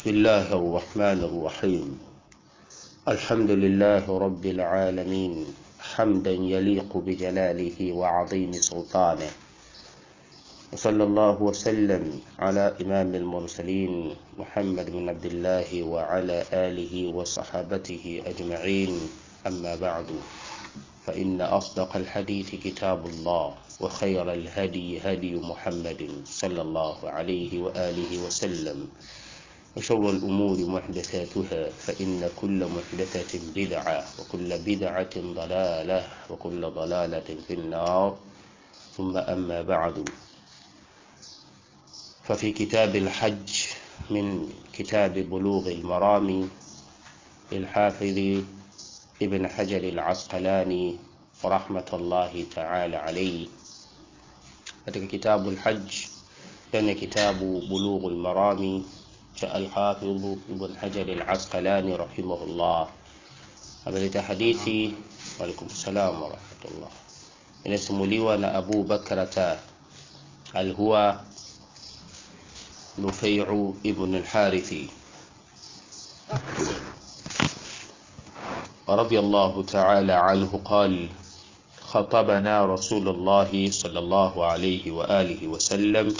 بسم الله الرحمن الرحيم. الحمد لله رب العالمين حمدا يليق بجلاله وعظيم سلطانه، وصلى الله وسلم على إمام المرسلين محمد بن عبد الله وعلى آله وصحابته أجمعين. أما بعد، فإن أصدق الحديث كتاب الله، وخير الهدي هدي محمد صلى الله عليه وآله وسلم، وشر الأمور محدثاتها، فإن كل محدثة بدعة، وكل بدعة ضلالة، وكل ضلالة في النار. ثم أما بعد، ففي كتاب الحج من كتاب بلوغ المرام للحافظ ابن حجر العسقلاني رحمة الله تعالى عليه، katika kitabu al-Hajj ndani ya kitabu Bulughul Marami cha al-Hafidh Ibn Hajar al-Asqalani rahimahullah, ameleta hadithi wa alaykum salam wa rahmatullah, inasimuliwa na Abu Bakrata al-huwa Nufay'u ibn al-Harithi رضي الله تعالى عنه قال: خطبنا رسول الله صلى الله عليه وآله وسلم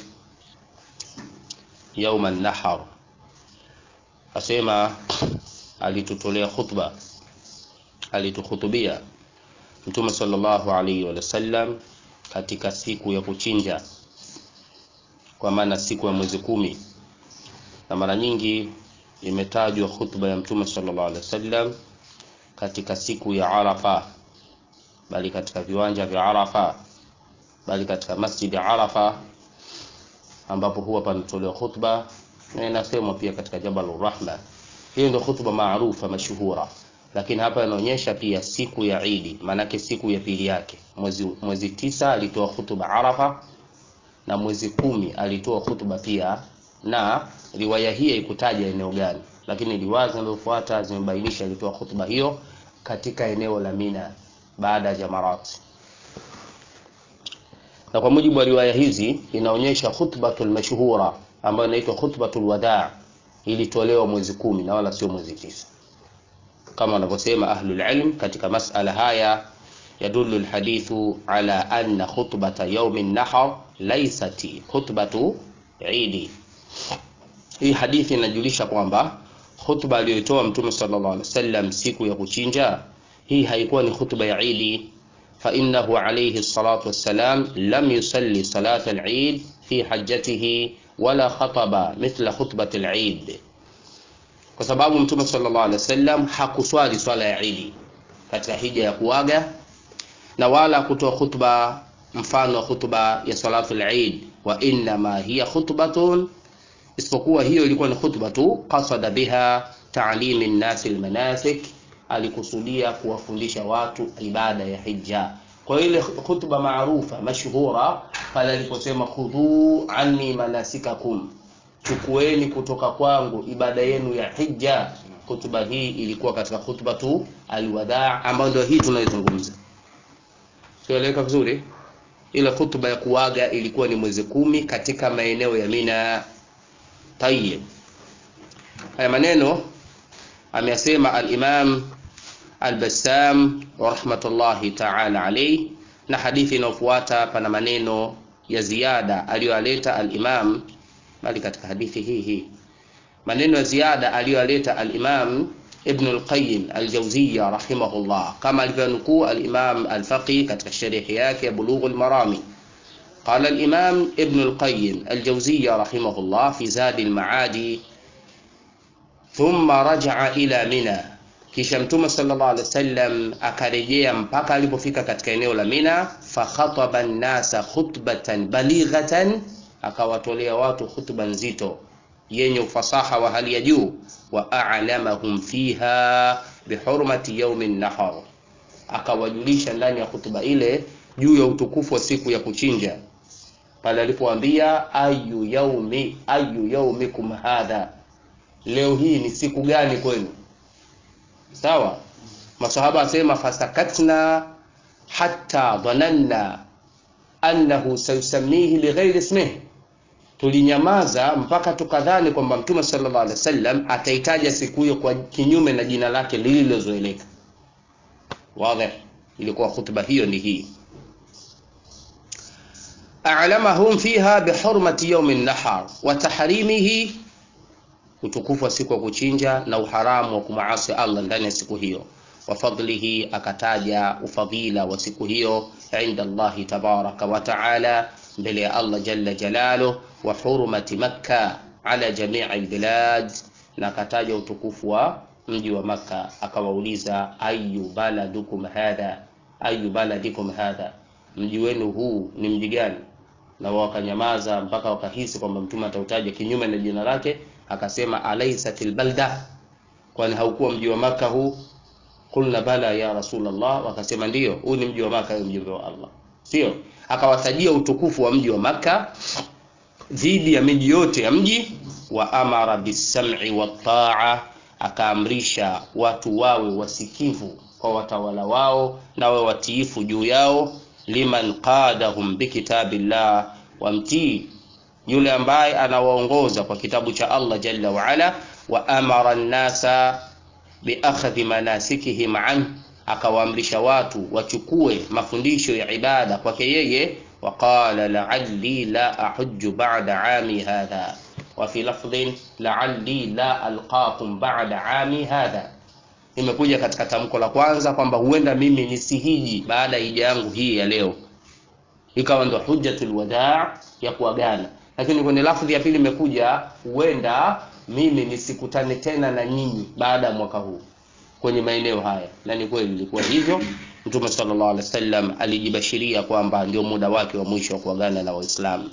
يوم النحر. asema alitutolea khutba, alitukhutubia Mtume sallallahu alayhi wa sallam katika siku ya kuchinja, kwa maana siku ya mwezi 10. Na mara nyingi imetajwa khutba ya Mtume sallallahu alayhi wa sallam katika siku ya Arafa, bali katika viwanja vya Arafa, bali katika Masjid Arafa ambapo huwa panatolewa khutba, na inasemwa pia katika Jabalur Rahma. Hiyo ndio khutba maarufa mashuhura, lakini hapa inaonyesha pia siku ya Eid, maana siku ya pili yake. Mwezi 9 alitoa khutba Arafa, na mwezi 10 alitoa khutba pia, na riwaya hii ikutaja eneo gani, lakini riwaya zinazofuata zimebainisha alitoa khutba hiyo katika eneo la Mina baada ya Jamarat. Na kwa mujibu wa riwaya hizi inaonyesha khutbatul mashhura ambayo inaitwa khutbatul wadaa ilitolewa mwezi 10 na wala sio mwezi 9, kama wanavyosema ahlul ilm katika masala haya. Yadullu alhadithu ala anna khutbata yawmin nahar laysat khutbatu Eid. Hii hadithi inajulisha kwamba khutba aliyotoa Mtume sallallahu alaihi wasallam siku ya kuchinja, hii haikuwa ni khutba ya Eid, fa innahu alayhi salatu wassalam lam yusalli salat al-Eid fi hajjatihi wala khataba mithla khutbat al-Eid, kwa sababu Mtume sallallahu alaihi wasallam hakuswali swala ya Eid katika hija ya kuaga, na wala kutoa khutba mfano khutba ya salatu al-Eid, wa inna ma hiya khutbatun, isipokuwa hiyo ilikuwa ni khutba tu qasada biha ta'lim an-nas al-manasik, alikusudia kuwafundisha watu ibada ya hija. Kwa ile khutba maarufa mashhura pale aliposema khudhu anni manasikakum, chukueni kutoka kwangu ibada yenu ya hija. Khutba hii ilikuwa katika khutba tu al-wadaa, ambayo ndio hii tunaizungumza. Tueleweka vizuri? Ile khutba ya kuaga ilikuwa ni mwezi 10 katika maeneo ya Mina. Tayyib, haya maneno ameyasema al-Imam al-Bassam rahmatullahi ta'ala alayhi, na hadithi inayofuata pana maneno ya ziada aliyoleta al-Imam, bali katika hadithi hii maneno ya ziada aliyoleta al-Imam Ibn al-Qayyim al-Jawziyya rahimahullah, kama alivyonukuu al-Imam al-Faqih katika sharhi yake ya Bulughul Marami. قال الإمام ابن القيم الجوزية رحمه الله في زاد المعاد: ثم رجع إلى منى. kisha Mtume sallallahu alaihi wasallam akarejea mpaka alipofika katika eneo la Mina. Fa khataba an-nasa khutbatan balighatan, akawatolea watu khutba nzito yenye ufasaha wa hali ya juu. Wa a'lamahum fiha bihurmati yawmin nahar, akawajulisha ndani ya khutba ile juu ya utukufu wa siku ya kuchinja, pale alipoambia ayu yaumikum hadha, leo hii ni siku gani kwenu? Sawa, masahaba asema fasakatna hatta dhananna annahu sayusammihi bighairi ismihi, Tulinyamaza mpaka tukadhani kwamba Mtume sallallahu alaihi wasallam ataitaja siku hiyo kwa kinyume na jina lake lililozoeleka. Wazi? Ilikuwa khutba hiyo ni hii. A'lamahum fiha bihurmati yawm an-nahar wa tahrimihi, utukufu wa siku ya kuchinja na uharamu wa kumaasi Allah ndani ya siku hiyo. Wa fadlihi, akataja ufadhila wa siku hiyo inda Allah tabaraka wa taala, mbele ya Allah jalla jalaluhu. Wa hurmati Makkah ala jami'i albilad, na akataja utukufu wa mji wa Makkah. Akawauliza ayu baladukum hadha, ayu baladikum hadha, mji wenu huu ni mji gani? Na wakanyamaza mpaka wakahisi kwamba mtume atautaja kinyume na jina lake. Akasema alaysatil balda, kwani haukuwa mji wa Makkah huu? Qulna bala ya Rasulullah, wakasema ndio, huu ni mji wa Makkah, mjumbe wa Allah. Sio? Akawatajia utukufu wa mji wa Makkah dhidi ya miji yote ya mji. Wa amara bis-sam'i wat-ta'a, akaamrisha watu wawe wasikivu kwa watawala wao na wawe watiifu juu yao. Liman qadahum bikitabillah, wamtii yule ambaye anawaongoza kwa kitabu cha Allah jalla wa ala. Wa amara an-nasa biakhadhi manasikihim an, akawaamrisha watu wachukue mafundisho ya ibada kwake yeye. Wa qala la'alli la ahujju ba'da 'ami hadha, wa fi lafdhin la'alli la alqakum ba'da 'ami hadha. Imekuja katika tamko la kwanza kwamba huenda mimi nisihiji baada ya hija yangu hii ya leo, ikawa ndio hujjatul wadaa ya kuagana. Lakini kwenye lafdhi ya pili imekuja huenda mimi nisikutane tena na nyinyi baada ya mwaka huu kwenye maeneo haya. Na ni kweli ilikuwa hivyo. Mtume sallallahu alaihi wasallam alijibashiria kwamba ndio muda wake wa mwisho wa kuagana na Waislamu.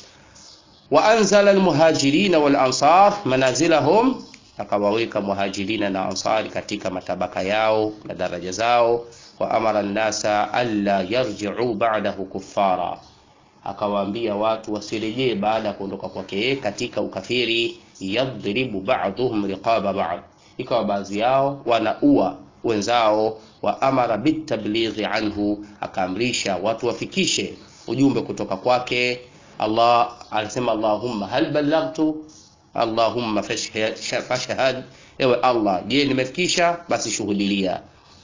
Wa anzala almuhajirin wal ansar manazilahum, akawaweka muhajirina na ansari katika matabaka yao na daraja zao. Wa amara an-nasa alla yarji'u ba'dahu kuffara, akawaambia watu wasirejee baada ya kuondoka kwake katika ukafiri. Yadribu ba'dhum riqaba ba'd, ikawa baadhi yao wanaua wenzao. Wa amara bitablighi anhu, akaamrisha watu wafikishe ujumbe kutoka kwake. Allah alisema Allahumma hal ballaghtu, Allahumma fashhad, ewe Allah, je nimefikisha? Basi shuhudilia.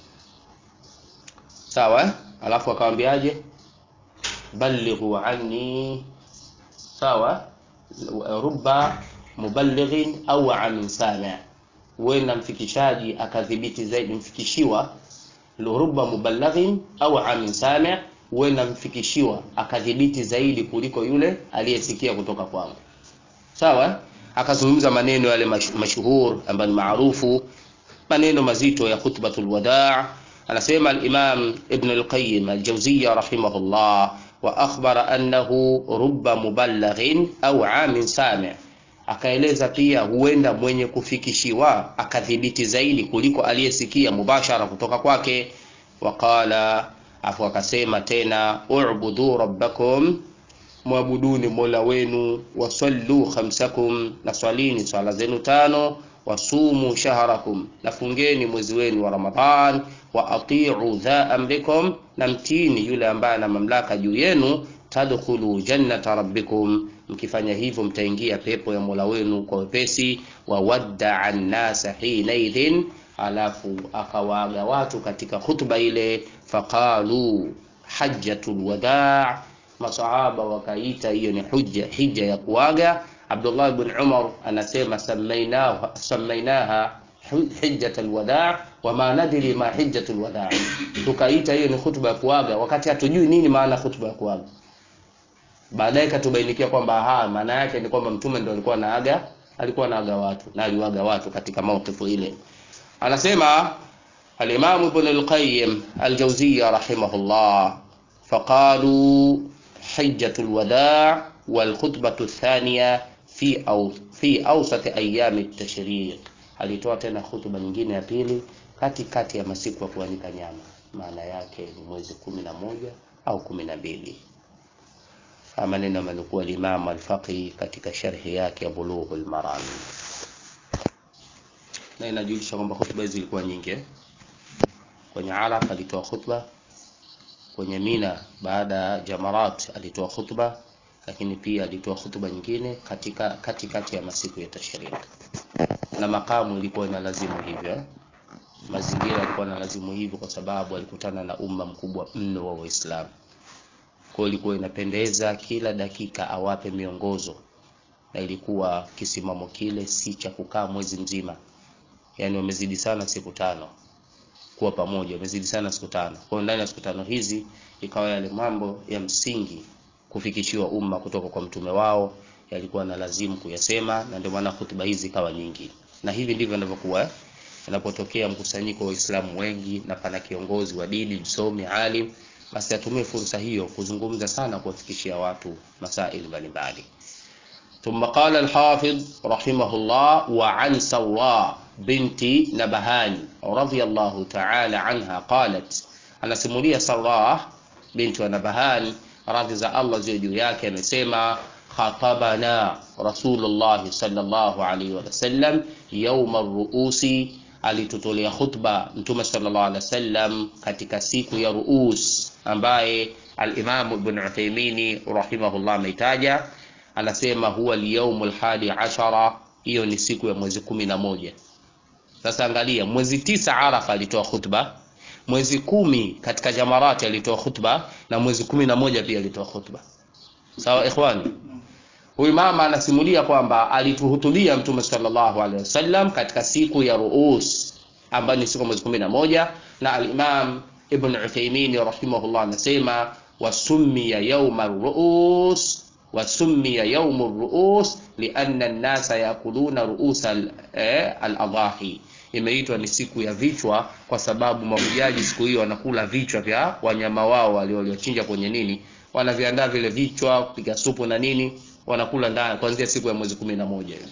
Sawa? Alafu akamwambiaje? Ballighu anni, sawa, rubba muballighin au amin sami', wena mfikishaji akadhibiti zaidi mfikishiwa. Rubba muballighin au amin sami', wena mfikishiwa akadhibiti zaidi kuliko yule aliyesikia kutoka kwangu. Sawa? Akazungumza maneno yale mashuhur ambayo ni maarufu, maneno mazito ya khutbatul wadaa. Anasema al-Imam Ibn al-Qayyim al-Jawziyya rahimahullah, wa akhbara annahu rubba muballighin au amin sami', akaeleza pia huenda mwenye kufikishiwa akadhibiti zaidi kuliko aliyesikia mubashara kutoka kwake. Waqala, afu akasema tena, u'budu rabbakum, muabuduni mola wenu. Wasallu khamsakum, na swalini swala zenu tano. Wasumu shahrakum, na fungeni mwezi wenu wa Ramadhan. Wa ati'u dha amrikum, na mtini yule ambaye ana mamlaka juu yenu. Tadkhulu jannata rabbikum, mkifanya hivyo mtaingia pepo ya mola wenu kwa wepesi. Wa wadda'a an-nasa hinaidhin, alafu akawaaga watu katika khutba ile. Faqalu hajjatul wadaa, masahaba wakaita hiyo ni hija ya kuaga. Abdullah ibn Umar anasema samainaha hijjatul wadaa wa ma nadri ma hijjatul wadaa, tukaita hiyo ni khutba ya kuaga wakati hatujui nini maana khutba ya kuaga. Baadaye katubainikia kwamba maana yake ni kwamba mtume ndio alikuwa anaaga watu, na aliwaga watu katika mawqifu ile. Anasema al-Imam Ibn al-Qayyim al-Jawziyya rahimahullah, faqalu hijjatul wadaa wal khutbatu ath-thaniya fi awsat ayyam at-tashriq. Alitoa tena khutba nyingine ya pili katikati ya masiku ya kuanika nyama, maana yake ni mwezi 11 au 12. Maneno manukuu al-Imam al-Faqih katika sharhi yake ya Bulughul Maram. Na inajulisha kwamba khutba hizi zilikuwa nyingi. Kwenye Arafa alitoa khutba, kwenye Mina baada ya Jamarat alitoa khutba, lakini pia alitoa hutuba nyingine katikati ya masiku ya tashriq, na makamu ilikuwa ina lazimu hivyo, mazingira yalikuwa na lazimu hivyo, kwa sababu alikutana na umma mkubwa mno wa Waislamu. Kwa ilikuwa inapendeza kila dakika awape miongozo, na ilikuwa kisimamo kile si cha kukaa mwezi mzima. Yani wamezidi sana siku 5 kuwa pamoja, wamezidi sana siku 5. Kwa ndani ya siku 5 hizi ikawa yale mambo ya msingi kufikishiwa umma kutoka kwa mtume wao yalikuwa na lazimu kuyasema, na ndio maana hutuba hizi kawa nyingi. Na hivi ndivyo ndivyokuwa inapotokea mkusanyiko wa Waislamu wengi na pana kiongozi wa dini, msomi, alim, basi atumie fursa hiyo kuzungumza sana, kuwafikishia watu masaili mbalimbali. ثم قال الحافظ رحمه الله: وعن سوراء بنت نبهان رضي الله تعالى عنها قالت، أنا سمولية سوراء بنت نبهان رضي الله juu yake amesema: خطبنا رسول الله صلى الله عليه وسلم يوم الرؤوس، alitutolea khutba mtume sallallahu alaihi wasallam katika siku ya ruus, ambaye al-Imam Ibn Uthaymeen rahimahullah ameitaja. Anasema huwa al-yawmul hadi ashara, hiyo ni siku ya mwezi 11. Sasa angalia, mwezi 9 Arafa alitoa khutba, mwezi 10 katika Jamarati alitoa khutba, na mwezi 11 pia alitoa khutba. Sawa ikhwani? Huyu mama anasimulia kwamba alituhutubia mtume sallallahu alaihi wasallam katika siku ya ruus, ambayo ni siku ya mwezi 11, na al-Imam Ibn Uthaymeen rahimahullah anasema wasummiya yawma ar-ruus وسمي يوم الرؤوس لأن الناس يأكلون رؤوس الأضاحي. Imeitwa ni siku ya vichwa kwa sababu mahujaji siku hiyo wanakula vichwa vya wanyama wao waliochinja kwenye nini, wanaviandaa vile vichwa kupiga supu na nini, wanakula ndani kuanzia siku ya mwezi 11 hiyo.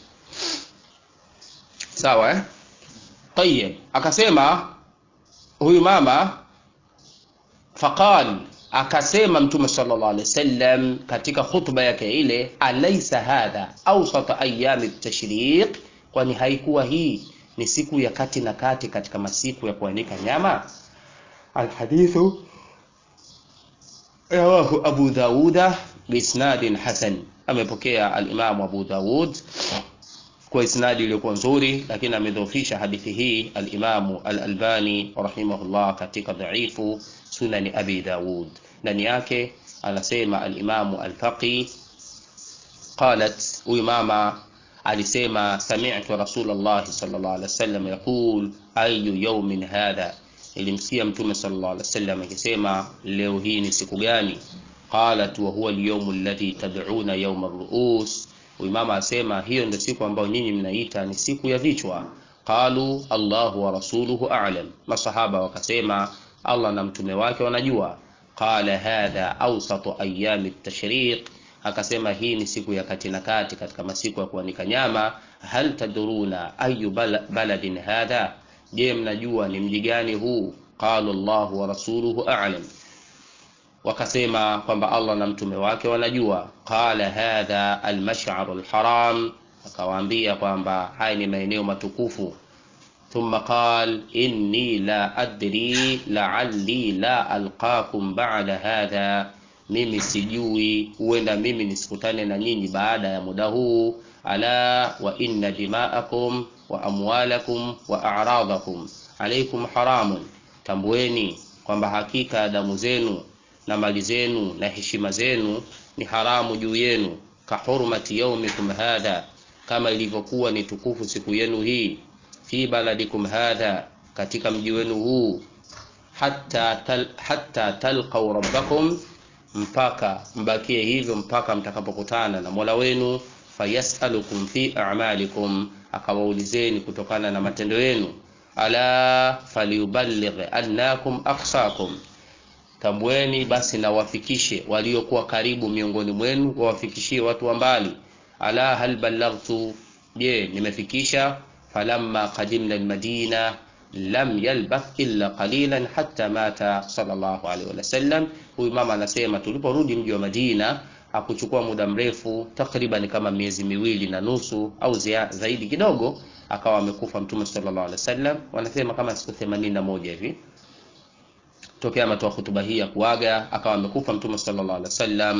Sawa Tayeb, akasema huyu mama, faqal, akasema mtume sallallahu alaihi wasallam katika khutba yake ile: alaysa hadha awsat ayami at-tashriq, kwani haikuwa hii ni siku ya kati na kati katika masiku ya kuanika nyama? Alhadithu rawahu Abu Dawud biisnadin hasan, amepokea al-Imam Abu Dawud kwa isnadi iliyokuwa nzuri, lakini amedhoofisha hadithi hii al-Imam al-Albani rahimahullah katika dhaifu Sunan Abi Dawud. Ndani yake anasema al-Imam al-Faqih qalat, huyu mama alisema: sami'tu Rasulullah sallallahu alaihi wasallam yaqul ayu yawmin hadha, ilimsikia mtume sallallahu alaihi wasallam akisema leo hii ni siku gani? Qalat wa huwa al-yawm alladhi tad'una yawm ar-ru'us, huyu mama asema hiyo ndio siku ambayo nyinyi mnaita ni siku ya vichwa. Qalu Allahu wa rasuluhu a'lam, masahaba wakasema Allah na mtume wake wanajua. Qala hadha awsatu ayami at-tashriq, akasema hii ni siku ya kati na kati katika masiku ya kuanika nyama. Hal tadruna ayu baladin hadha, je mnajua ni mji gani huu? Qala Allahu wa rasuluhu a'lam, wakasema kwamba Allah na mtume wake wanajua. Qala hadha al-mash'ar al-haram, akawaambia kwamba haya ni maeneo matukufu. ثم قال إني لا أدري لعلي لا ألقاكم بعد هذا, mimi sijui huenda mimi nisikutane na nyinyi baada ya muda huu. Ala wa inna dima'akum wa amwalakum wa a'radakum alaykum haramun, tambueni kwamba hakika damu zenu na mali zenu na heshima zenu ni haramu juu yenu. Ka hurmati yawmikum hadha, kama ilivyokuwa ni tukufu siku yenu hii. Fi baladikum hadha, katika mji wenu huu. Hatta talqaw rabbakum, mpaka mbakie hivyo mpaka mtakapokutana na Mola wenu. Fayasalukum fi a'malikum, akawaulizeni kutokana na matendo yenu. Ala falyuballigh annakum aqsakum, tambueni basi na wafikishe waliokuwa karibu miongoni mwenu, wawafikishie watu wa mbali. Ala hal ballaghtu, je nimefikisha? Falamma qadimna al-Madina lam yalbath illa qalilan hatta mata sallallahu alaihi wasallam. Huyu mama anasema tuliporudi mji wa Madina hakuchukua muda mrefu, takriban kama miezi 2 na nusu au zaidi kidogo, akawa amekufa mtume sallallahu alaihi wasallam. Wanasema kama siku 81 hivi tokea ametoa hutuba hii ya kuaga, akawa amekufa mtume sallallahu alaihi wasallam.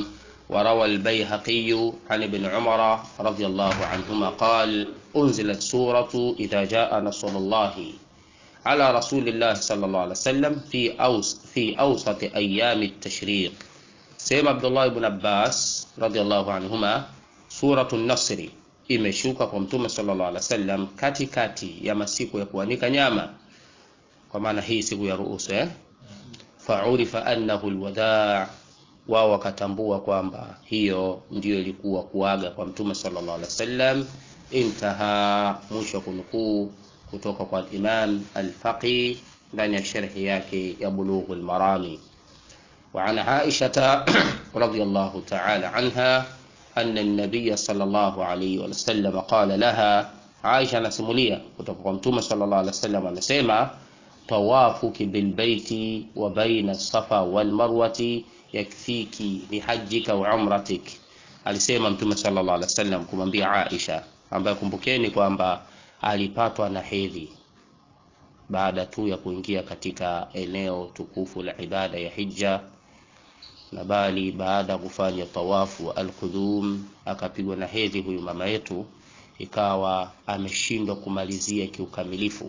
وروى البيهقي عن ابن عمر رضي الله عنهما قال أنزلت سورة إذا جاء نصر الله على رسول الله صلى الله عليه وسلم في أوسط أيام التشريق. سيما عبد الله بن عباس رضي الله عنهما, سورة النصر imeshuka kwa mtume sallallahu alaihi wasallam katikati ya masiku ya kuanika nyama, kwa maana hii siku ya ruhusa fa'urifa annahu alwada', wao wakatambua kwamba hiyo ndiyo ilikuwa kuaga kwa mtume sallallahu alaihi wasallam. Intaha, mwisho kunukuu kutoka kwa Imam al-Faqih ndani ya sharhi yake ya Bulughul Marami. Wa an Aisha radhiyallahu ta'ala anha anna an-nabiy sallallahu alayhi wa sallam qala laha, Aisha anasimulia kutoka kwa mtume sallallahu alaihi wasallam amesema, tawafuki bil baiti wa baina safa wal marwati yakfiki lihajjika wa umratik. Alisema mtume sallallahu alaihi wasallam kumwambia Aisha, ambaye kumbukeni kwamba alipatwa na hedhi baada tu ya kuingia katika eneo tukufu la ibada ya hija, na bali baada kufanya tawafu al-qudum akapigwa na hedhi huyu mama yetu, ikawa ameshindwa kumalizia kiukamilifu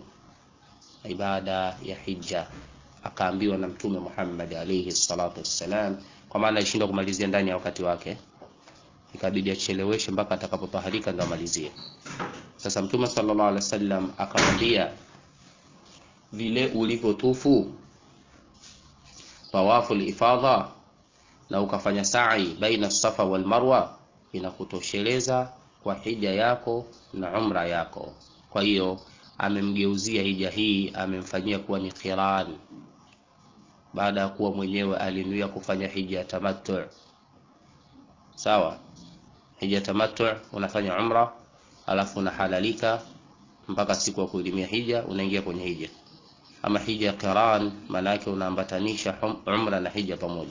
ibada ya hija. Akaambiwa na mtume Muhammad alayhi salatu wassalam, kwa maana alishindwa kumalizia ndani ya wakati wake, ikabidi acheleweshe mpaka atakapotaharika ndo amalizie. Sasa mtume sallallahu alaihi wasallam akamwambia, vile ulivyotufu tawafu al-ifadha na ukafanya sa'i baina safa wal marwa, inakutosheleza kwa hija yako na umra yako. Kwa hiyo amemgeuzia hija hii, amemfanyia kuwa ni qiran, baada ya kuwa mwenyewe alinuia kufanya hija tamattu. Sawa, hija tamattu unafanya umra alafu unahalalika mpaka siku ya kuilimia hija, unaingia kwenye hija. Ama hija qiran maana yake unaambatanisha umra na hija pamoja.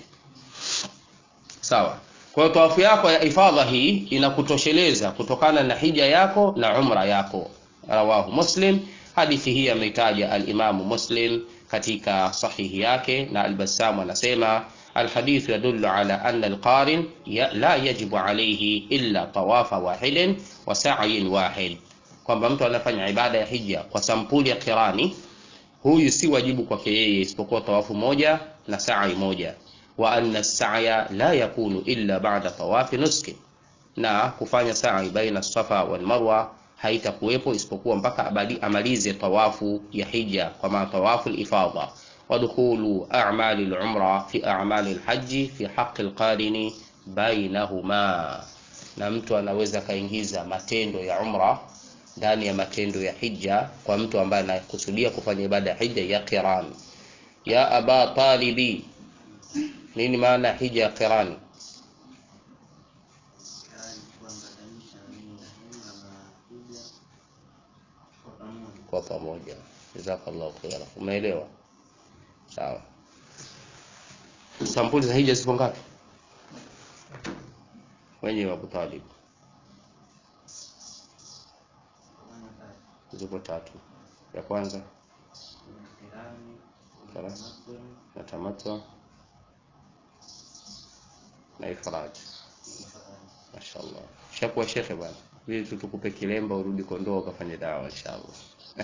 Sawa, kwa hiyo tawafu yako ya ifadha hii inakutosheleza kutokana na hija yako na umra yako. Rawahu Muslim, hadithi hii ameitaja al-Imam Muslim katika sahihi yake, na al-Bassam anasema الحديث يدل على أن القارن لا يجب عليه إلا طواف واحد وسعي واحد, kwamba mtu anafanya ibada ya hija kwa sampuli ya kirani, huyu si wajibu kwake yeye isipokuwa tawafu moja na sa'i moja. Wa anna as-sa'ya la yakunu illa ba'da tawafi nuski, na kufanya sa'i baina safa wal marwa haitakuwepo isipokuwa mpaka amalize tawafu ya hija, kwa maana tawafu al-ifadha. ودخول أعمال العمرة في أعمال الحج في حق القارن بينهما, na mtu anaweza kaingiza matendo ya umra ndani ya matendo ya hija kwa mtu ambaye anakusudia kufanya ibada ya hija ya qiran. Ya Aba Talibi, nini maana hija ya qiran? Kwa pamoja. Jazakallahu khairan. Umeelewa? Sawa. Sampuli za hija zipo ngapi? Wenye wa Abu Talib zipo tatu. Ya kwanza na tamattu na ifrad. Mashaallah. Shakuwa shekhe bwana. Wewe tutukupe kilemba urudi Kondoa ukafanye dawa inshallah.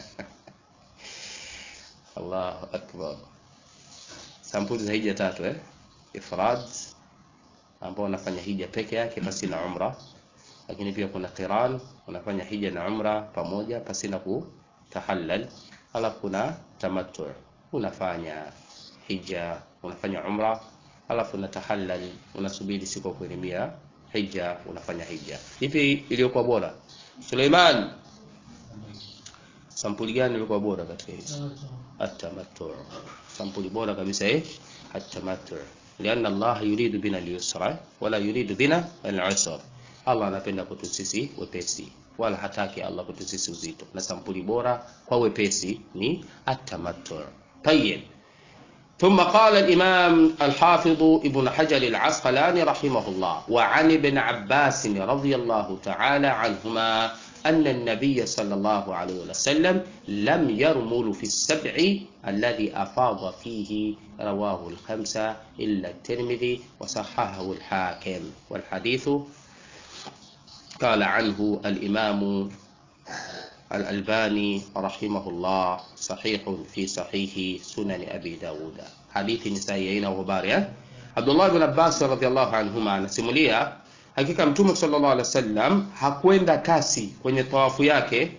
Allahu akbar. Sampuli za hija tatu ifrad, ambao unafanya hija peke yake pasi na umra, lakini pia kuna qiran, unafanya hija na umra pamoja pasi na kutahallal. Alafu kuna tamattu, unafanya hija unafanya umra alafu unatahallal, unasubiri siku ya kuilimia hija unafanya hija. Ipi iliyokuwa bora? Suleiman, sampuli gani iliyokuwa bora katika hizo? At-tamattu. Sampuli bora kabisa at-tamattu, lianna Allah yuridu bina al-yusra wala yuridu bina al-usra. Allah anapenda kwetu sisi wepesi, wala hataki Allah kwetu sisi uzito, na sampuli bora kwa wepesi ni at-tamattu. Tayyib. ثم قال الإمام الحافظ ابن حجر العسقلاني رحمه الله: وعن ابن عباس رضي الله تعالى عنهما أن النبي صلى الله عليه وسلم لم يرمل في السبع الذي أفاض فيه، رواه الخمسة إلا الترمذي وصححه الحاكم. والحديث قال عنه الإمام الألباني رحمه الله صحيح في صحيح سنن أبي داود. حديث نسائيين وبارئة. عبد الله بن عباس radhiallahu anhuma anasimulia, hakika Mtume sallallahu alaihi wasallam hakwenda kasi kwenye tawafu yake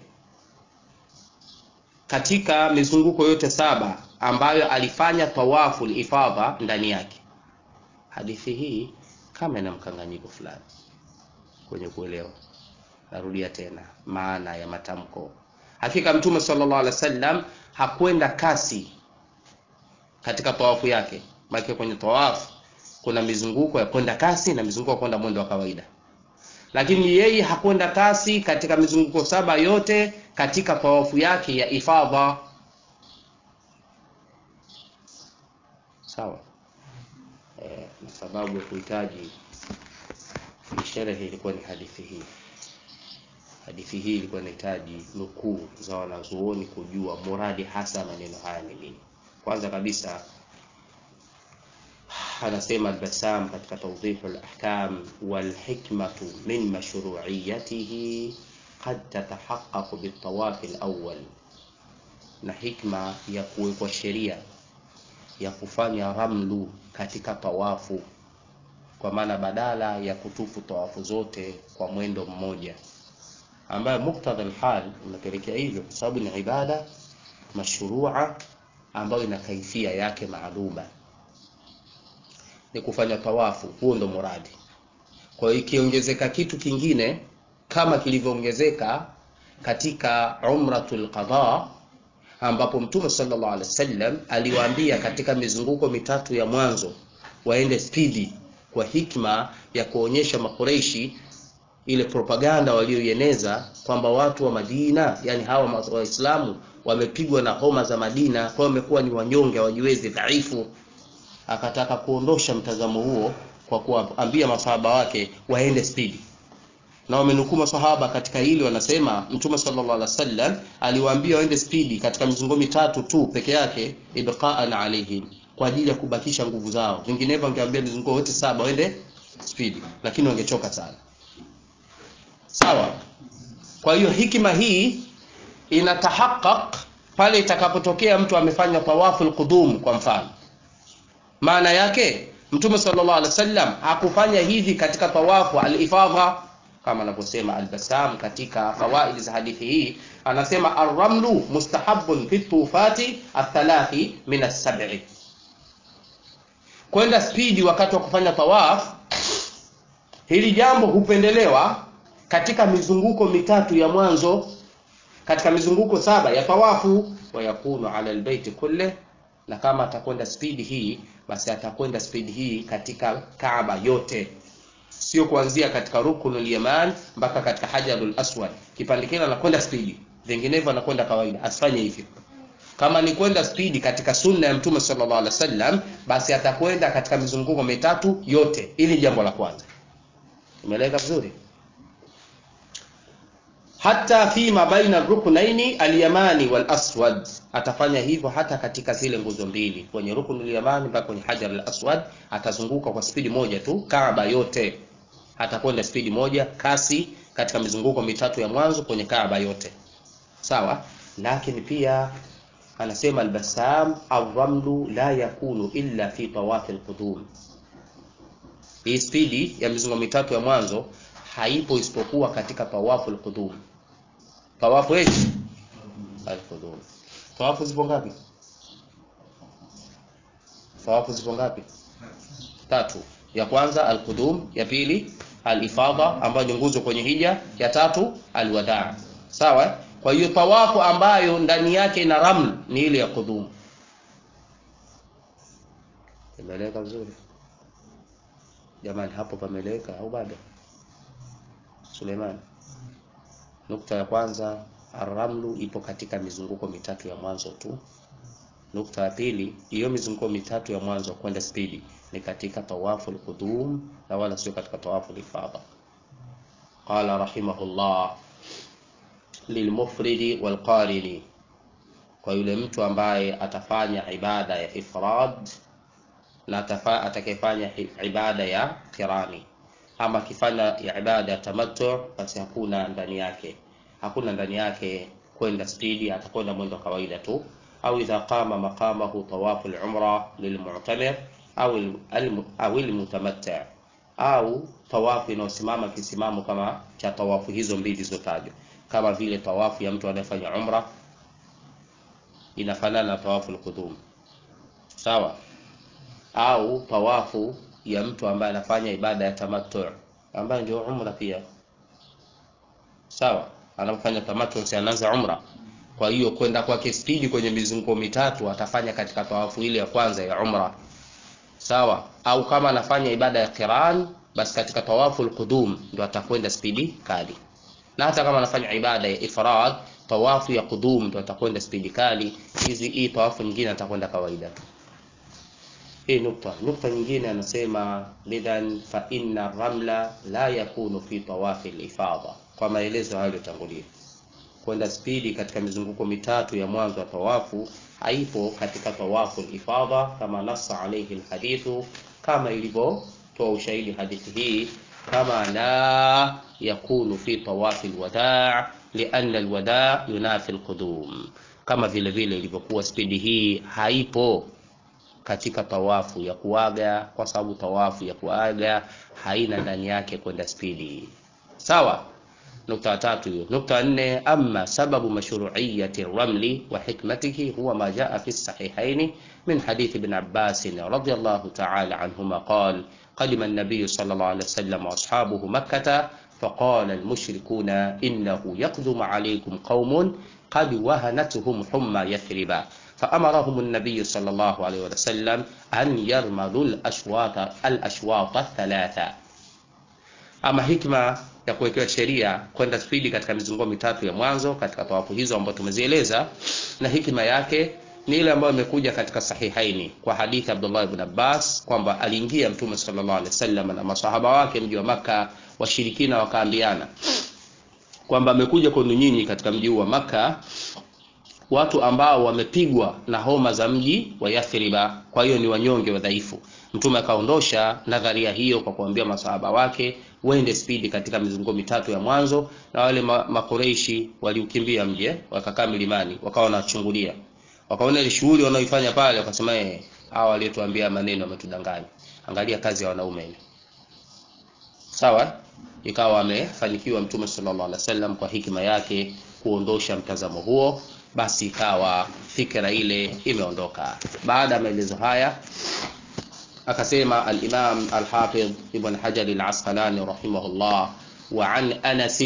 katika mizunguko yote saba ambayo alifanya tawafu al-ifadha ndani yake. Hadithi hii kama ina mkanganyiko fulani kwenye kuelewa. Narudia tena maana ya matamko. Hakika Mtume sallallahu alaihi wasallam hakwenda kasi katika tawafu yake. Maana kwenye tawafu kuna mizunguko ya kwenda kasi na mizunguko ya kwenda mwendo wa kawaida. Lakini yeye hakwenda kasi katika mizunguko saba yote katika tawafu yake ya ifadha. Sawa? Na sababu ya kuhitaji sharhi ilikuwa ni hadithi hii. Hadithi hii ilikuwa inahitaji nukuu za wanazuoni kujua muradi hasa maneno haya ni nini. Kwanza kabisa anasema al-Bassam katika tawdih al-ahkam, wal hikmatu min mashru'iyyatihi qad tatahaqqaqu bit-tawaf al-awwal, na hikma ya kuwekwa sheria ya kufanya ramlu katika tawafu, kwa maana badala ya kutufu tawafu zote kwa mwendo mmoja, ambayo muktadha al-hal unapelekea hivyo kwa sababu ni ibada mashru'a ambayo ina kaifia yake maaluma, ni kufanya tawafu. Huo ndo muradi. Kwa hiyo ikiongezeka kitu kingine kama kilivyoongezeka katika umratul qada, ambapo Mtume sallallahu alaihi wasallam aliwaambia katika mizunguko mitatu ya mwanzo waende spidi, kwa hikma ya kuonyesha makureishi ile propaganda walioieneza kwamba watu wa Madina, yani hawa waislamu wamepigwa na homa za Madina, kwa wamekuwa ni wanyonge, hawajiwezi, dhaifu. Akataka kuondosha mtazamo huo kwa kuambia masahaba wake waende spidi. Na wamenukuu masahaba katika hili, wanasema Mtume sallallahu alaihi wasallam aliwaambia waende spidi katika mizunguko mitatu tu peke yake, ibqa'an alayhim, kwa ajili ya kubakisha nguvu zao. Vinginevyo angeambia mizunguko yote saba waende spidi, lakini wangechoka sana. Sawa? Kwa hiyo hikima hii inatahaqqaq pale itakapotokea mtu amefanya tawaful qudum kwa mfano. Maana yake Mtume sallallahu alaihi wasallam hakufanya hivi katika tawafu al-ifadha kama anavyosema al-Bassam katika fawaid za hadithi hii. Anasema ar-ramlu mustahabbun fi tufati ath-thalathi min as-sab'i, kwenda spidi wakati wa kufanya tawaf, hili jambo hupendelewa katika mizunguko mitatu ya mwanzo katika mizunguko saba ya tawafu. Wa yakunu ala al-bayt kulli, na kama atakwenda speed hii basi atakwenda speed hii katika Kaaba yote, sio kuanzia katika Rukunul Yaman mpaka katika Hajarul Aswad. Kipande kile anakwenda speed, vinginevyo anakwenda kawaida. Asifanye hivyo. Kama ni kwenda speed katika sunna ya Mtume sallallahu alaihi wasallam, basi atakwenda katika mizunguko mitatu yote. Ili jambo la kwanza. Umeeleka vizuri? Hata fima baina rukunaini al-yamani wal-aswad, atafanya hivyo hata katika zile nguzo mbili, kwenye rukunul yamani mpaka kwenye hajar al-aswad, atazunguka kwa spidi moja tu Kaaba yote. Atakwenda spidi moja kasi katika mizunguko mitatu ya mwanzo kwenye Kaaba yote. Sawa? Lakini pia anasema al-Bassam, ar-ramlu la yakunu illa fi tawaf al-qudum. Hii spidi ya mizunguko mitatu ya mwanzo haipo isipokuwa katika tawafu al-qudum. Tawafu hizi al-qudum. Tawafu zipo ngapi? Tawafu zipo ngapi? Tatu. Ya kwanza al-qudum, ya pili al-ifadha ambayo ni nguzo kwenye hija, ya tatu al-wadaa. Sawa? Kwa hiyo tawafu ambayo ndani yake ina raml ni ile ya qudum. Imeeleka vizuri? Jamani, hapo pameeleka au bado? Suleiman. Nukta ya kwanza, ar-ramlu ipo katika mizunguko mitatu ya mwanzo tu. Nukta ya pili, hiyo mizunguko mitatu ya mwanzo kwenda spidi ni katika tawafu al-qudum na wala sio katika tawafu al-ifadha. Qala rahimahullah, lilmufridi walqarini, kwa yule mtu ambaye atafanya ibada ya ifrad na atakayefanya ibada ya qirani. Ama akifanya ya ibada ya tamattu, basi hakuna ndani yake kwenda spidi, atakwenda mwendo kawaida tu. Au idha qama maqamahu tawafu al-umra lilmu'tamir au al-mutamatti', au tawafu inayosimama kisimamo kama cha tawafu hizo mbili zilizotajwa, kama vile tawafu ya mtu anayefanya umra inafanana na tawafu al-qudum, sawa, au tawafu ya mtu ambaye anafanya ibada ya tamattu ambaye ndio umra pia, sawa. Anafanya tamattu si anaanza umra, kwa hiyo kwenda kwake spidi kwenye mizunguko mitatu atafanya katika tawafu ile ya kwanza ya umra, sawa. Au kama anafanya ibada ya qiran, basi katika tawafu al-qudum ndio atakwenda spidi kali, na hata kama anafanya ibada ya ifrad, tawafu ya qudum ndio atakwenda spidi kali. Hii tawafu nyingine atakwenda kawaida tu. Hii nukta nyingine anasema lidhan fa inna ramla la yakunu fi tawafi al-ifada, kwa maelezo hayo yaliyotangulia, kwenda spidi katika mizunguko mitatu ya mwanzo wa tawafu haipo katika tawafu al-ifada, kama nassa alayhi al-hadithu, kama ilivyotoa ushahidi hadithi hii, kama la yakunu fi tawafi al-wada' lianna al-wada' yunafi al-qudum, kama vile vile ilivyokuwa spidi hii haipo katika tawafu ya kuaga, kwa sababu tawafu ya kuaga haina ndani yake kwenda spidi, sawa. Nukta tatu hiyo. Nukta nne, amma sababu mashru'iyyati ar-ramli wa hikmatihi huwa ma jaa fi as-sahihayn min hadith ibn Abbas radiyallahu ta'ala anhuma qala qadima an-nabiy sallallahu alayhi wasallam wa ashabuhu makkah faqala al-mushrikuna innahu yaqdumu alaykum qaumun qad wahanatuhum humma yathriba فأمرهم النبي صلى الله عليه وسلم أن يرملوا الأشواط الثلاثة. Ama hikma ya kuwekewa sheria kwenda spidi katika mizunguko mitatu ya mwanzo katika tawafu hizo ambazo tumezieleza, na hikma yake ni ile ambayo imekuja katika sahihaini kwa hadithi Abdullah ibn Abbas kwamba aliingia Mtume sallallahu alaihi wasallam na masahaba wake mji wa Makkah, washirikina wakaambiana kwamba amekuja kwenu nyinyi katika mji wa Makkah watu ambao wamepigwa na homa za mji wa Yathriba, kwa hiyo ni wanyonge wadhaifu. Mtume akaondosha nadharia hiyo kwa kuambia masahaba wake waende spidi katika mizunguko mitatu ya mwanzo, na wale makureishi waliukimbia mji, wakakaa milimani, wakawa wanachungulia, wakaona ile shughuli wanaoifanya pale, wakasema hawa waliotuambia maneno wametudanganya, angalia kazi ya wanaume ile, sawa. Ikawa amefanikiwa Mtume sallallahu alaihi wasallam kwa hikima yake kuondosha mtazamo huo, basi ikawa fikra ile imeondoka. Baada ya maelezo haya akasema al-Imam al-Hafidh Ibn Hajar al-Asqalani rahimahullah, wa an Anas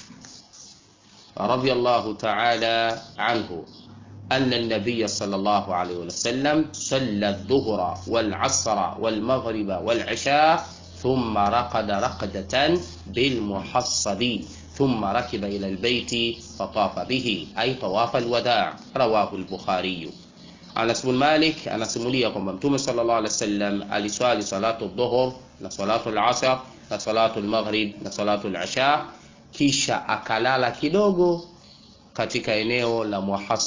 radiyallahu ta'ala anhu anna an-nabiy sallallahu alayhi wa sallam salla adh-dhuhra wal-'asra wal-maghriba wal-'isha thumma raqada raqdatan bil-muhassabi ثم ركب إلى البيت فطاف به أي طواف الوداع. رواه البخاري. Anas bin Malik anasimulia kwamba Mtume sallallahu alaihi wasallam aliswali salatu adh-dhuhr na salatu al-'asr na salatu al-maghrib na salatu al-'isha, kisha akalala kidogo katika eneo la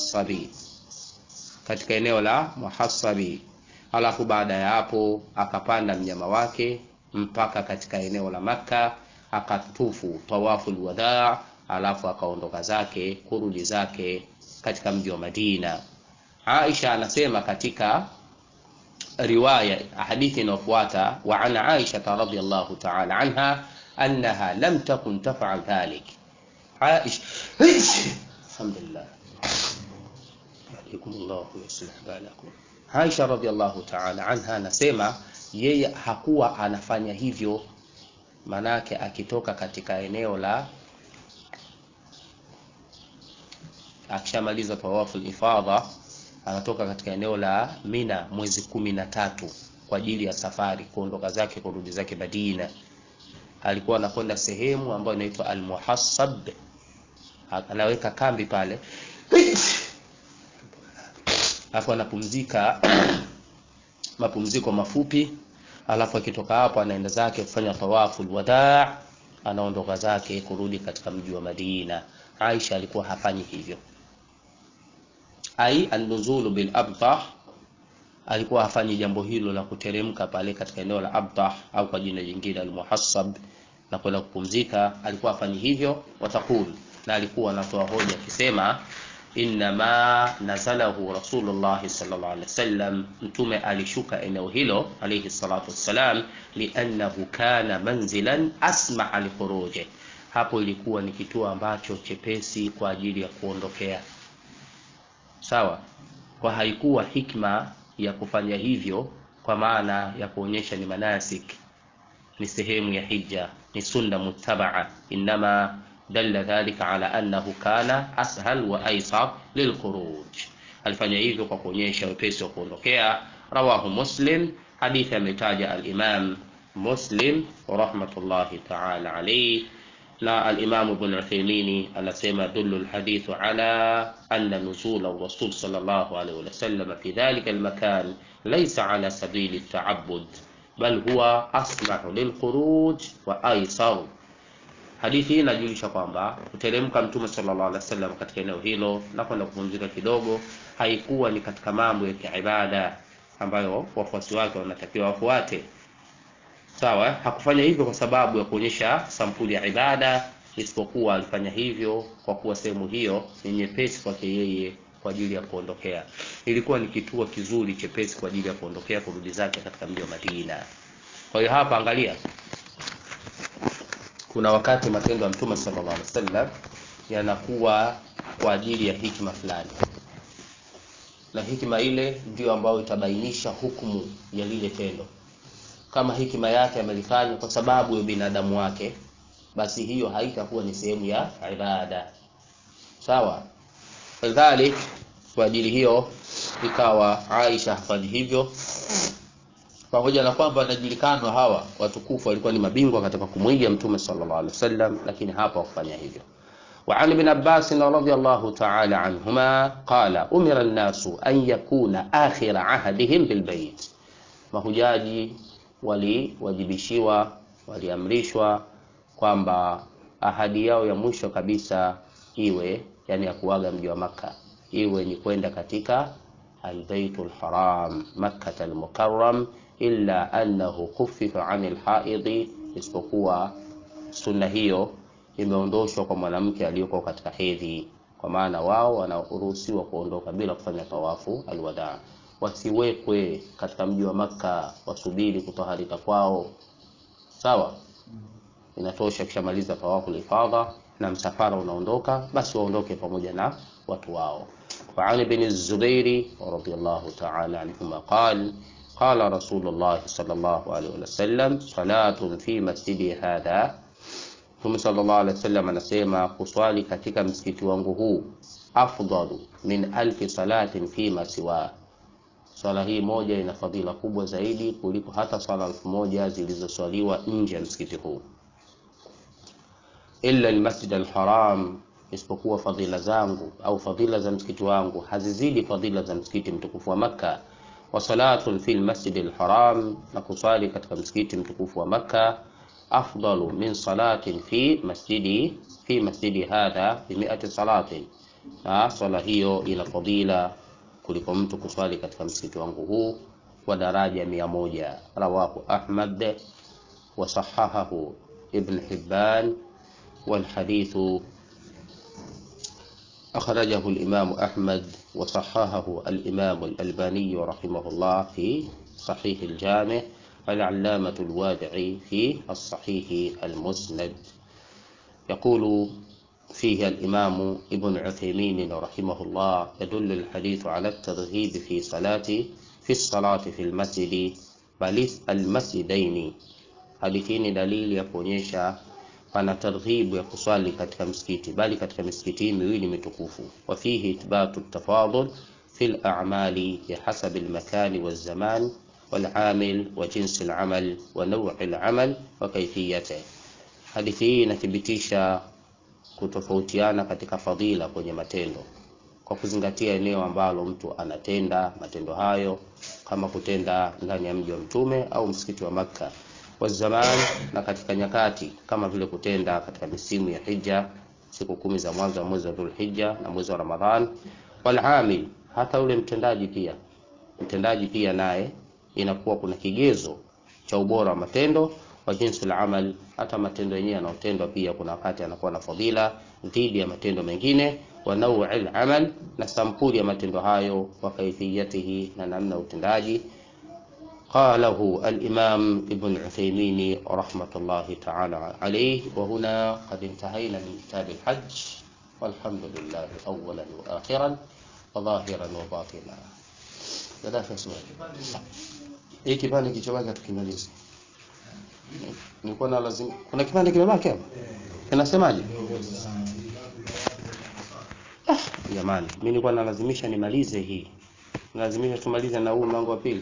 Muhassabi, alafu baada ya hapo akapanda mnyama wake mpaka katika eneo la Makkah, akatufu tawafu alwadaa, alafu akaondoka zake kurudi zake katika mji wa Madina. Aisha anasema katika riwaya hadithi inayofuata, wa ana Aisha radhiyallahu ta'ala anha annaha lam takun taf'al dhalik. Aisha alhamdulillah yahdikumullah wa yuslih balakum. Aisha radhiyallahu ta'ala anha anasema yeye hakuwa anafanya hivyo, manake akitoka katika eneo la akishamaliza tawafu al-ifadha anatoka katika eneo la Mina mwezi 13 kwa ajili ya safari kuondoka zake kurudi zake Madina. Alikuwa anakwenda sehemu ambayo inaitwa al-Muhassab, anaweka kambi pale alafu anapumzika mapumziko mafupi, alafu akitoka hapo anaenda zake kufanya tawafu alwadaa, anaondoka zake kurudi katika mji wa Madina. Aisha alikuwa hafanyi hivyo. Ai an-nuzulu bil abtah, alikuwa hafanyi jambo hilo la kuteremka pale katika eneo la abtah au kwa jina jingine al-muhassab na kwenda kupumzika, alikuwa hafanyi hivyo. Watakul, na alikuwa anatoa hoja akisema inma nazalahu Rasulullah sallallahu alaihi wasallam, mtume alishuka eneo hilo alayhi salatu wassalam, li'annahu kana manzilan asma' li-khuruji, hapo ilikuwa ni kituo ambacho chepesi kwa ajili ya kuondokea. Sawa, kwa haikuwa hikma ya kufanya hivyo kwa maana ya kuonyesha ni manasik, ni sehemu ya hija, ni sunna muttabaa, inma dalla dhalika ala annahu kana ashal wa aysar lilkhuruj, alifanya hivyo kwa kuonyesha wepesi wa kuondokea. Rawahu Muslim, hadithi ametaja al-Imam Muslim rahmatullahi ta'ala alayhi. Na al-Imam Ibn Uthaymeen anasema dullu al-hadith ala anna nuzul ar-rasul sallallahu alayhi wa sallam fi dhalika al-makan laysa ala sabil at-ta'abbud bal huwa asma'u lil-khuruj wa aysar. Hadithi hii inajulisha kwamba kuteremka mtume sallallahu alaihi wasallam katika eneo hilo na kwenda kupumzika kidogo haikuwa ni katika mambo ya kiibada ambayo wafuasi wake wanatakiwa wafuate. Sawa, hakufanya hivyo kwa sababu ya kuonyesha sampuli ya ibada, isipokuwa alifanya hivyo kwa kuwa sehemu hiyo ni nyepesi kwake yeye kwa ajili ya kuondokea. Ilikuwa ni kituo kizuri chepesi kwa ajili ya kuondokea kurudi zake katika mji wa Madina. Kwa hiyo hapa angalia, kuna wakati matendo ya mtume sallallahu alaihi wasallam yanakuwa kwa ajili ya hikma fulani, na hikma ile ndio ambayo itabainisha hukumu ya lile tendo. Kama hikima yake amelifanya kwa sababu ya binadamu wake, basi hiyo haitakuwa ni sehemu ya ibada. Sawa, kadhalik kwa ajili hiyo ikawa Aisha hafanyi hivyo, pamoja na kwamba anajulikana hawa watukufu walikuwa ni mabingwa katika kumwiga mtume sallallahu alaihi wasallam, lakini hapa wakufanya hivyo. Wa an ibn Abbas radhiyallahu ta'ala anhuma qala umira an-nasu an yakuna akhir ahdihim bil bayt, mahujaji waliwajibishiwa, waliamrishwa kwamba ahadi yao ya mwisho kabisa iwe, yani ya kuaga mji wa Makka, iwe ni kwenda katika al-Baitul Haram, Makkah al-Mukarram, illa annahu khuffifa 'anil haidhi, isipokuwa sunna hiyo imeondoshwa kwa mwanamke aliyoko katika hedhi, kwa maana wao wanaruhusiwa kuondoka bila kufanya tawafu alwada. Wasiwekwe katika mji wa Makka wasubiri kutoharika kwao. Sawa, inatosha kishamaliza tawafu ifadha na msafara unaondoka, basi waondoke pamoja na watu wao. Wa Ali bin Zubair radhiyallahu ta'ala anhuma qala Rasulullah sallallahu alayhi wasallam salatun fi masjidi hadha, Mtume sallallahu alayhi wasallam anasema kuswali katika msikiti wangu huu afdalu min alfi salatin fi ma siwa, swala hii moja ina fadhila kubwa zaidi kuliko hata swala 1000 zilizoswaliwa nje ya msikiti huu. Illa al-masjid al-haram, isipokuwa fadhila zangu au fadhila za msikiti wangu hazizidi fadhila za msikiti mtukufu wa Makka. Wa salatun fil masjid al-haram, na kuswali katika msikiti mtukufu wa Makka afdalu min salatin fi masjidi hadha bi 100 salatin, na swala hiyo ina fadhila kuliko mtu kuswali katika msikiti wangu huu kwa daraja 100. Rawahu Ahmad wa sahahahu Ibn Hibban, wal hadithu akhrajahu al-Imam Ahmad wa sahahahu al-Imam al-Albani rahimahullah fi Sahih al-Jami' al-Allamah al-Wadi'i fi as-Sahih al-Musnad. يقول فيه الإمام ابن عثيمين رحمه الله يدل الحديث على الترغيب في الصلاة في المسجد بل المسجدين. حديثين دليل ya kuonyesha pana targhib ya kusali katika msikiti, bali katika misikiti miwili mitukufu. Wa fihi ithbatu at-tafadul fi al-a'mali bihasab al-makan wal-zaman wal-'amil wa jins al-'amal wa naw' al-'amal wa kayfiyatihi. Hadithi hii inathibitisha kutofautiana katika fadhila kwenye matendo kwa kuzingatia eneo ambalo mtu anatenda matendo hayo, kama kutenda ndani ya mji wa Mtume au msikiti wa Makka, wa zaman, na katika nyakati kama vile kutenda katika misimu ya hija, siku 10 za mwanzo wa mwezi wa Dhulhijja na mwezi wa Ramadhan. Wal amil, hata ule mtendaji pia naye inakuwa kuna kigezo cha ubora wa matendo. Wa jinsul amal, hata matendo yenyewe yanayotendwa pia kuna wakati anakuwa na fadhila dhidi ya matendo mengine. Wa naw'il amal, na sampuli ya matendo hayo. Wa kaifiyatihi, na namna utendaji. قاله الإمام ابن عثيمين رحمة الله تعالى عليه. وهنا قد انتهينا من كتاب الحج، والحمد لله أولا وآخرا وظاهرا وباطنا. لا تسمع hii kipande kichobaki tukimaliza. Nilikuwa na lazima kuna kipande kimebaki hapo. Kinasemaje? Jamani, mimi nilikuwa nalazimisha nimalize hii. Nalazimisha tumalize na huu mlango wa pili.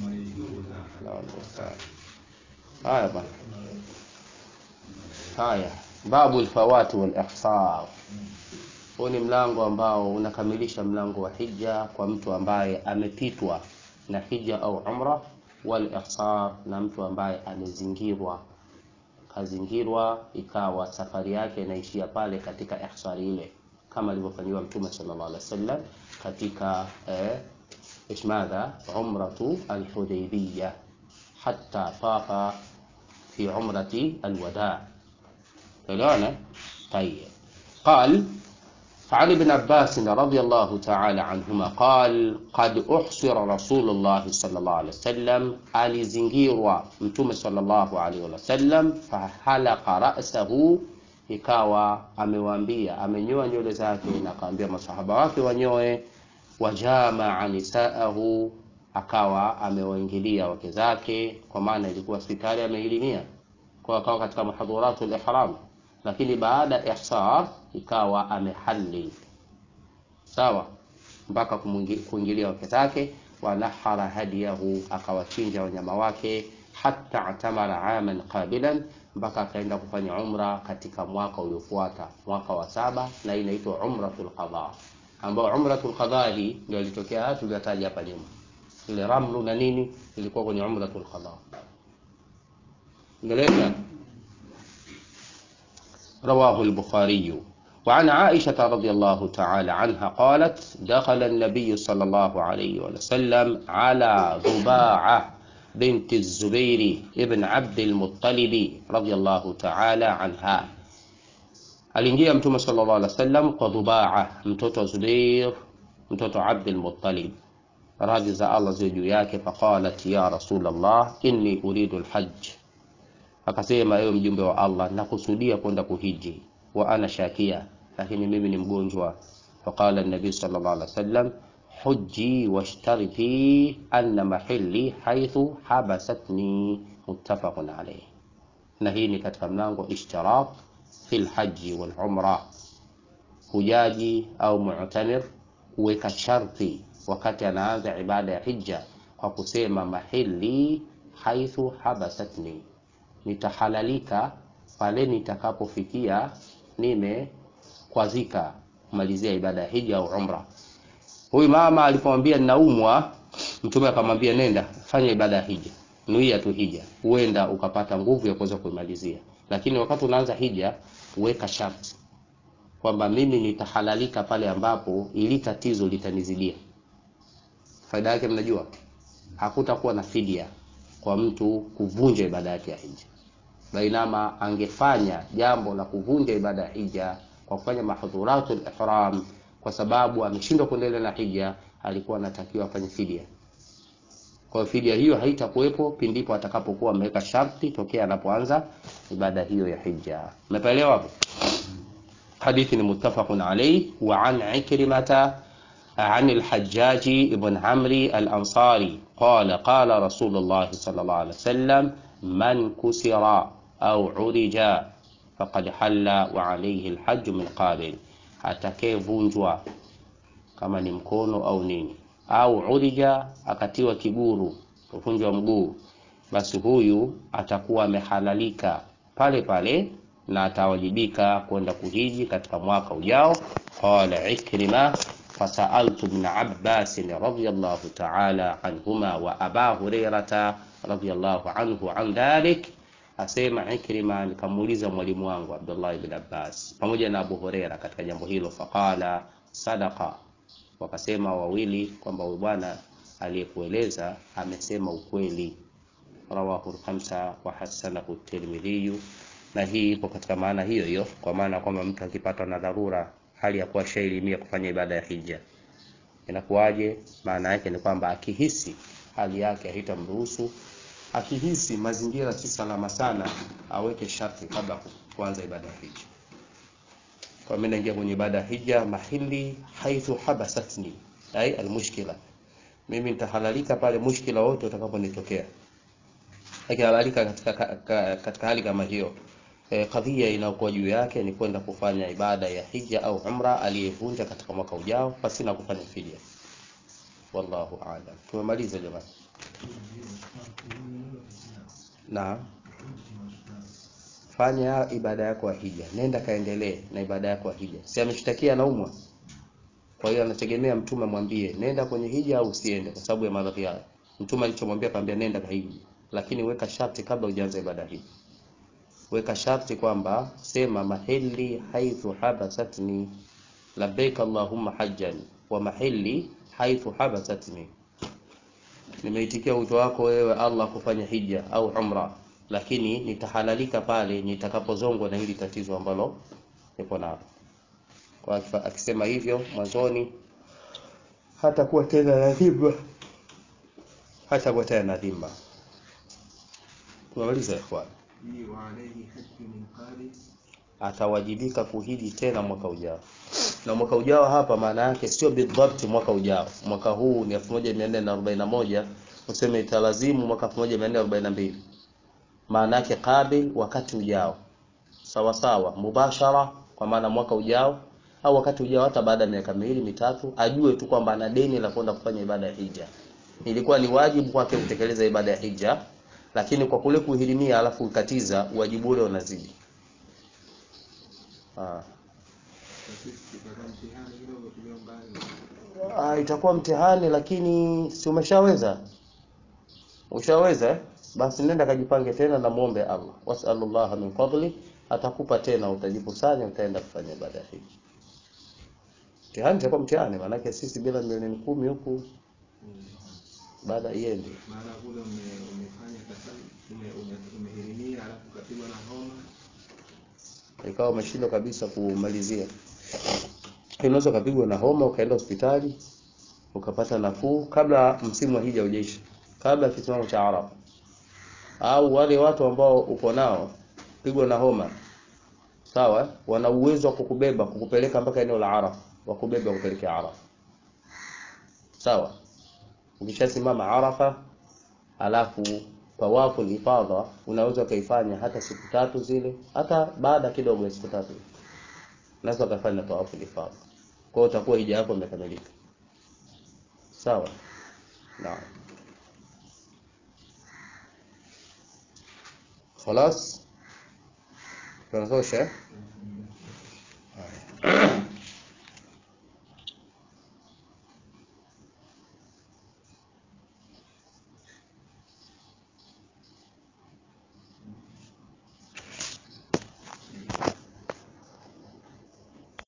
Haya bwana. Haya, babu al-fawat wal-ihsar. Huu ni mlango ambao unakamilisha mlango wa hija kwa mtu ambaye amepitwa na hija au umra, wal-ihsar, na mtu ambaye kazingirwa ikawa safari yake inaishia pale katika ihsari ile, kama alivyofanywa Mtume sallallahu alaihi wasallam katika ishmadha umratu al-Hudaybiyah hatta tafa fi umrati al-wada'. Unaona? طيب. قال عن ابن عباس رضي الله تعالى عنهما قال قد أحصر رسول الله صلى الله عليه وسلم alizingirwa Mtume sallallahu alaihi wasallam fahalaqa ra'sahu, ikawa amewaambia amenyoa nywele zake na akaambia masahaba wake wanyoe. Wajama nisaahu, akawa amewaingilia wake zake, kwa maana ilikuwa hospitali ameilimia kwa akawa katika muhadharatul ihram, lakini baada ya ihsar ikawa amehalli sawa mpaka kuingilia wake zake. Wanahara hadiyahu, akawachinja wanyama wake. Hatta atamara aman qabilan, mpaka akaenda kufanya umra katika mwaka uliofuata, mwaka wa 7, na inaitwa umratul qada, ambao umratul qada hii ndio ilitokea tuliyataja hapa nyuma. Ile ramlu na nini ilikuwa kwenye umratul qada. ngeleka. رواه البخاري. وعن عائشة رضي الله تعالى عنها قالت دخل النبي صلى الله عليه وسلم على ضباعة بنت الزبير ابن عبد المطلب رضي الله تعالى عنها. aliingia Mtume sallallahu alaihi wasallam kwa Dhubaa, mtoto Zubair, mtoto Abd al-Muttalib, radhi za Allah ziwe juu yake. Faqalat ya Rasulullah inni uridu al-hajj, akasema ewe mjumbe wa Allah, nakusudia kwenda kuhiji. Wa ana shakia, lakini mimi ni mgonjwa. Faqala an-nabi sallallahu alaihi wasallam hujji washtariti anna mahalli haythu habasatni, muttafaqun alayh. Na hii ni katika mlango ishtirak fil haji wal umra. Hujaji au mu'tamir huweka sharti wakati anaanza ibada ya hija kwa kusema mahali haythu habasatni, nitahalalika pale nitakapofikia nimekwazika kumalizia ibada ya hija au umra. Huyu mama alipomwambia ninaumwa, Mtume akamwambia nenda fanya ibada ya hija, nuia tu hija, huenda ukapata nguvu ya kuweza kuimalizia. Lakini wakati unaanza hija weka sharti kwamba mimi nitahalalika pale ambapo ili tatizo litanizidia. Faida yake mnajua, hakutakuwa na fidia kwa mtu kuvunja ibada yake ya hija. Bainama angefanya jambo la kuvunja ibada ya hija kwa kufanya mahdhuratul ihram, kwa sababu ameshindwa kuendelea na hija, alikuwa anatakiwa afanye fidia. Kwa fidia hiyo haitakuwepo pindipo atakapokuwa ameweka sharti tokea anapoanza ibada hiyo ya hija. Umeelewa hapo? Hadithi ni muttafaqun alayhi. Wa an Ikrimata عن الحجاج ابن عمرو الأنصاري قال قال رسول الله صلى الله عليه وسلم من كسر أو عرج فقد حل وعليه الحج من قابل. atakayevunjwa kama ni mkono au nini, au urija akatiwa kiguru, kuvunjwa mguu, basi huyu atakuwa amehalalika pale pale na atawajibika kwenda kuhiji katika mwaka ujao. Qala Ikrima فسألت ابن عباس رضي الله تعالى عنهما وأبا هريرة رضي الله عنه عن ذلك. Asema Ikrima, nikamuuliza mwalimu wangu Abdullah ibn Abbas pamoja na Abu Huraira katika jambo hilo, faqala sadaqa, wakasema wawili kwamba huyu bwana aliyekueleza amesema ukweli. Rawahu al-khamsa wa hasanahu at-Tirmidhi. Na hii ipo katika maana hiyo hiyo, kwa maana kwamba mtu akipatwa na dharura hali ya kuwa shailimia kufanya ibada ya hija, inakuwaje? Maana yake ni kwamba akihisi hali yake haitamruhusu, akihisi mazingira si salama sana, aweke sharti kabla kuanza ibada ya hija. Kwa mimi naingia kwenye ibada ya hija mahili haithu habasatni, ai almushkila, mimi nitahalalika pale mushkila wote utakaponitokea. Akihalalika katika hali kama hiyo, kadhia inayokuwa juu yake ni kwenda kufanya ibada ya hija au umra aliyevunja katika mwaka ujao pasina kufanya fidia. Wallahu a'lam. Tumemaliza jamani. Na fanya ibada yako ya hija, nenda kaendelee na ibada yako ya hija. Si ameshtakia anaumwa, kwa hiyo anategemea mtume mwambie nenda kwenye hija au usiende kwa sababu ya maradhi yake. Mtume alichomwambia kaambia nenda kahiji, lakini weka sharti kabla hujaanza ibada hii. Weka sharti kwamba sema mahili haithu habasatni, labbaik allahumma hajjan wa mahili haithu habasatni, nimeitikia wito wako wewe Allah kufanya hija au umra, lakini nitahalalika pale nitakapozongwa na hili tatizo ambalo nipo nalo. Kwa akisema hivyo mwanzoni hatakuwa tena nadhima, hatakuwa tena nadhima. Tumaliza ikhwan. Atawajibika kuhiji tena mwaka ujao. Na mwaka ujao hapa maana yake sio bidhabt mwaka ujao. Mwaka huu ni 1441, useme italazimu mwaka 1442. Maana yake qabil, wakati ujao. Sawa sawa, mubashara kwa maana mwaka ujao au wakati ujao, hata baada ya miaka miwili mitatu, ajue tu kwamba ana deni la kwenda kufanya ibada ya hija. Ilikuwa ni wajibu kwake kutekeleza ibada ya hija, lakini kwa kule kuhirimia alafu ukatiza, wajibu ule unazidi. Itakuwa mtihani, lakini si umeshaweza? Ushaweza? Basi nenda kajipange tena na muombe Allah. Was'alullaha min fadli, atakupa tena, utajikusanya, utaenda kufanya ibada hii. Mtihani itakuwa mtihani, maana yake sisi bila milioni 10 huku baada iende. Maana kule umefanya umehirimia alafu kapigwa na homa, ikawa umeshindwa kabisa kumalizia. Unaweza kupigwa na homa ukaenda hospitali ukapata nafuu kabla msimu wa hija hujaisha, kabla kisimamo cha Arafa. Au wale watu ambao uko nao pigwa na homa, sawa, wana uwezo wa kukubeba kukupeleka mpaka eneo la Arafa, wakubeba kupeleka Arafa. Sawa, ukishasimama Arafa alafu tawafu ifadha unaweza kaifanya hata siku 3 zile, hata baada kidogo ya siku 3 unaweza kufanya tawafu ifadha. Kwa hiyo utakuwa hija yako imekamilika. Sawa? Naam. خلاص tunatosha.